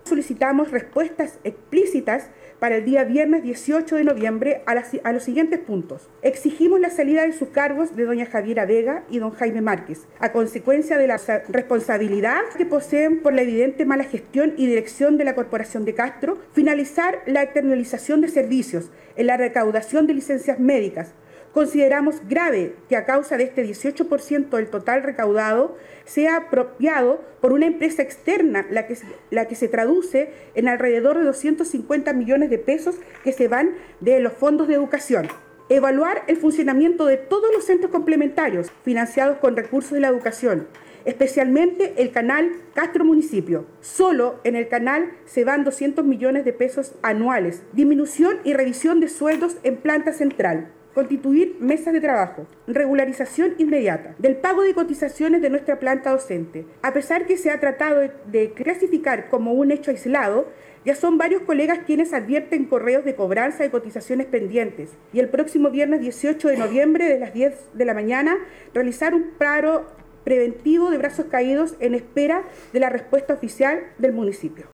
Solicitamos respuestas explícitas para el día viernes 18 de noviembre a los siguientes puntos. Exigimos la salida de sus cargos de doña Javiera Vega y don Jaime Márquez, a consecuencia de la responsabilidad que poseen por la evidente mala gestión y dirección de la Corporación de Castro, finalizar la externalización de servicios en la recaudación de licencias médicas. Consideramos grave que a causa de este 18% del total recaudado sea apropiado por una empresa externa, la que se traduce en alrededor de 250 millones de pesos que se van de los fondos de educación. Evaluar el funcionamiento de todos los centros complementarios financiados con recursos de la educación, especialmente el canal Castro Municipio. Solo en el canal se van 200 millones de pesos anuales. Disminución y revisión de sueldos en planta central. Constituir mesas de trabajo, regularización inmediata del pago de cotizaciones de nuestra planta docente. A pesar que se ha tratado de clasificar como un hecho aislado, ya son varios colegas quienes advierten correos de cobranza de cotizaciones pendientes y el próximo viernes 18 de noviembre de las 10 de la mañana realizar un paro preventivo de brazos caídos en espera de la respuesta oficial del municipio.